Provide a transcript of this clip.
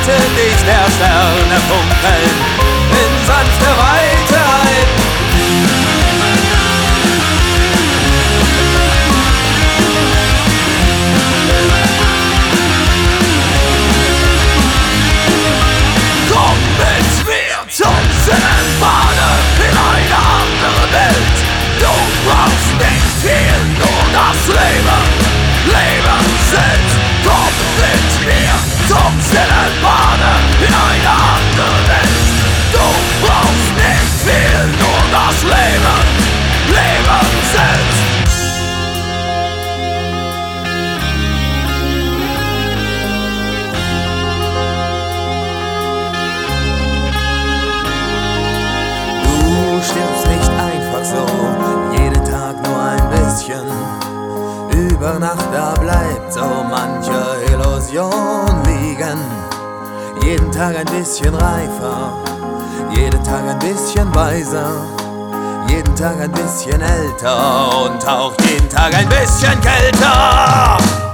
lasse dich der Sterne funkeln in sanfte Weite ein. Komm mit mir zum Sinnenbade in eine andere Welt. Du brauchst nicht viel, nur das Leben. Leben selbst. Komm mit mir zum Sinnenbade in eine andere Welt. Du brauchst nicht viel, nur das Leben. Leben selbst. Du stirbst nicht einfach so, jeden Tag nur ein bisschen. Über Nacht, da bleibt so manche Illusion liegen. Jeden Tag ein bisschen reifer, jeden Tag ein bisschen weiser, jeden Tag ein bisschen älter und auch jeden Tag ein bisschen kälter.